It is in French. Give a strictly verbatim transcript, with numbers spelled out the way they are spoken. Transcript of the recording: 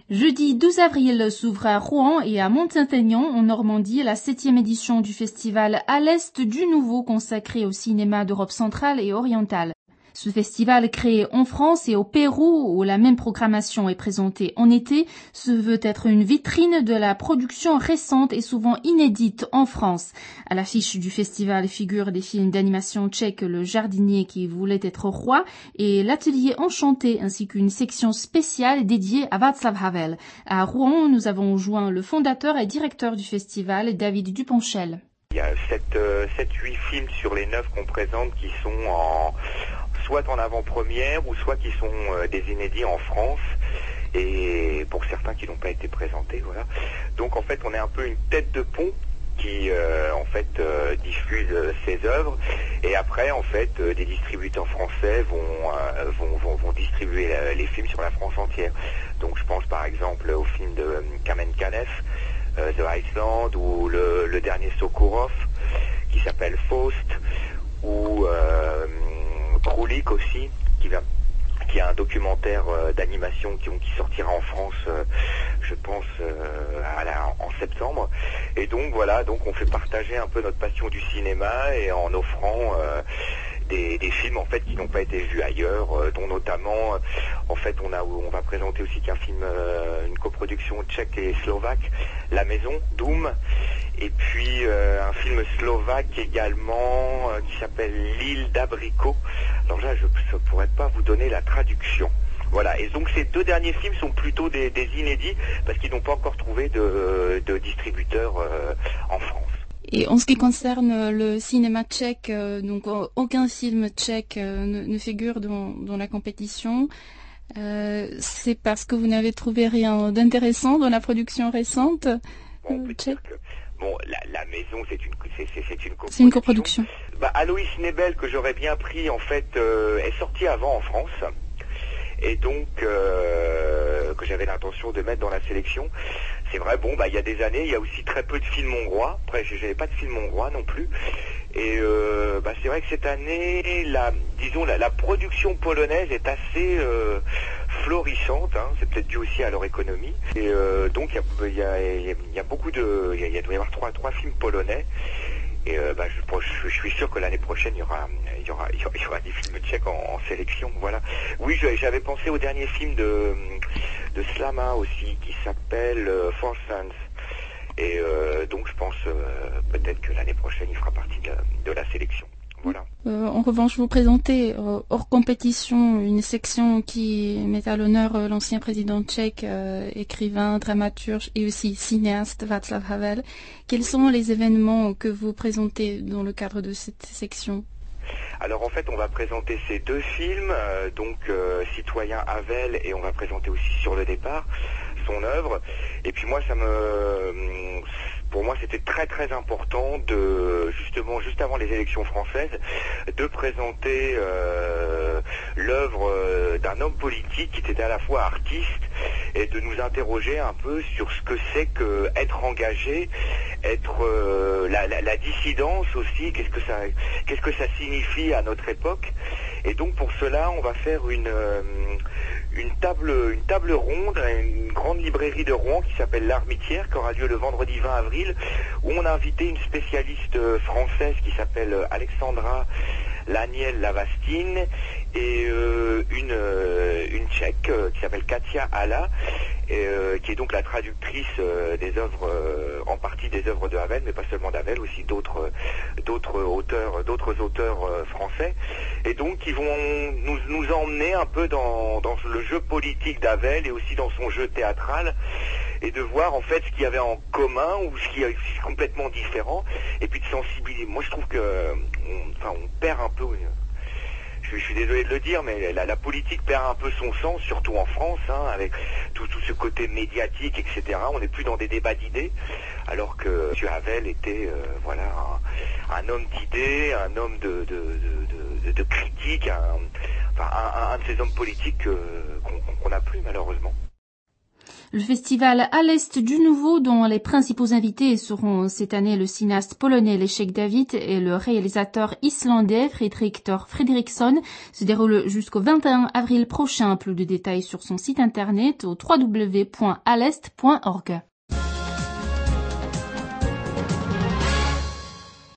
Jeudi douze avril s'ouvre à Rouen et à Mont-Saint-Aignan en Normandie la septième édition du festival À l'Est du Nouveau consacré au cinéma d'Europe centrale et orientale. Ce festival créé en France et au Pérou où la même programmation est présentée en été se veut être une vitrine de la production récente et souvent inédite en France. À l'affiche du festival figurent des films d'animation tchèque Le jardinier qui voulait être roi et L'atelier enchanté ainsi qu'une section spéciale dédiée à Václav Havel. À Rouen, nous avons joint le fondateur et directeur du festival, David Duponchel. Il y a sept huit films sur les neuf qu'on présente qui sont en soit en avant-première ou soit qui sont euh, des inédits en France et pour certains qui n'ont pas été présentés, voilà. Donc en fait on est un peu une tête de pont qui euh, en fait euh, diffuse euh, ses œuvres et après en fait euh, des distributeurs français vont, euh, vont, vont, vont distribuer euh, les films sur la France entière. Donc je pense par exemple au film de euh, Kamen Kanev, euh, The Iceland, ou le, le dernier Sokurov qui s'appelle Faust, ou euh, Kroulik aussi, qui va, qui a un documentaire euh, d'animation qui, qui sortira en France, euh, je pense, euh, à la, en septembre. Et donc voilà, donc on fait partager un peu notre passion du cinéma et en offrant euh, des, des films en fait qui n'ont pas été vus ailleurs, euh, dont notamment, euh, en fait, on a, on va présenter aussi qu'un film, euh, une coproduction tchèque et slovaque, La Maison, Doom. Et puis euh, un film slovaque également euh, qui s'appelle L'île d'abricot. Alors là, je ne pourrais pas vous donner la traduction. Voilà, et donc ces deux derniers films sont plutôt des, des inédits parce qu'ils n'ont pas encore trouvé de, de distributeur euh, en France. Et en ce qui concerne le cinéma tchèque, euh, donc aucun film tchèque euh, ne, ne figure dans, dans la compétition. Euh, c'est parce que vous n'avez trouvé rien d'intéressant dans la production récente bon, on peut tchèque. dire que Bon, la, la maison, c'est une, c'est, c'est, c'est une coproduction. C'est une coproduction. Bah, Aloïs Nebel, que j'aurais bien pris, en fait, euh, est sorti avant en France. Et donc, euh, que j'avais l'intention de mettre dans la sélection. C'est vrai, bon, bah, il y a des années, il y a aussi très peu de films hongrois. Après, je n'avais pas de films hongrois non plus. Et euh, bah, c'est vrai que cette année, la, disons, la, la production polonaise est assez euh, florissante. Hein. C'est peut-être dû aussi à leur économie. Et euh, donc, il y a, y, a, y a beaucoup de... Il y, y a, doit y avoir trois, trois films polonais. Et euh, bah, je, je, je suis sûr que l'année prochaine, il y aura, il y aura, il y aura, il y aura des films tchèques en, en sélection. Voilà. Oui, je, j'avais pensé au dernier film de, de Slama aussi, qui s'appelle euh, Four Sons. Et euh, donc, je pense euh, peut-être que l'année prochaine, il fera partie de la, de la sélection. Voilà. Euh, en revanche, vous présentez euh, hors compétition une section qui met à l'honneur euh, l'ancien président tchèque, euh, écrivain, dramaturge et aussi cinéaste Václav Havel. Quels sont les événements que vous présentez dans le cadre de cette section ? Alors en fait, on va présenter ces deux films, euh, donc euh, Citoyen Havel, et on va présenter aussi Sur le départ, son œuvre. Et puis moi, ça me... Pour moi, c'était très très important de, justement, juste avant les élections françaises, de présenter euh, l'œuvre euh, d'un homme politique qui était à la fois artiste et de nous interroger un peu sur ce que c'est que être engagé, être euh, la, la, la dissidence aussi, qu'est-ce que ça, qu'est-ce que ça signifie à notre époque. Et donc pour cela, on va faire une euh, une table une table ronde à une grande librairie de Rouen qui s'appelle l'Armitière, qui aura lieu le vendredi vingt avril, où on a invité une spécialiste française qui s'appelle Alexandra Laniel-Lavastine et euh, une, euh, une tchèque euh, qui s'appelle Katia Hala, et, euh, qui est donc la traductrice euh, des œuvres, euh, en partie des œuvres de Havel, mais pas seulement d'Havel, aussi d'autres d'autres auteurs, d'autres auteurs euh, français, et donc qui vont nous, nous emmener un peu dans, dans le jeu politique d'Havel et aussi dans son jeu théâtral, et de voir en fait ce qu'il y avait en commun ou ce qui est complètement différent, et puis de sensibiliser. Moi je trouve que on, enfin, on perd un peu, je, je suis désolé de le dire, mais la, la politique perd un peu son sens, surtout en France, hein, avec tout, tout ce côté médiatique, et cetera. On n'est plus dans des débats d'idées, alors que M. Havel était euh, voilà, un, un homme d'idées, un homme de, de, de, de, de critique, un, enfin, un, un de ces hommes politiques euh, qu'on n'a plus malheureusement. Le festival À l'Est du Nouveau, dont les principaux invités seront cette année le cinéaste polonais Leszek Dawid et le réalisateur islandais Fredrik Thor Fredriksson, se déroule jusqu'au vingt et un avril prochain. Plus de détails sur son site internet au w w w point alest point org.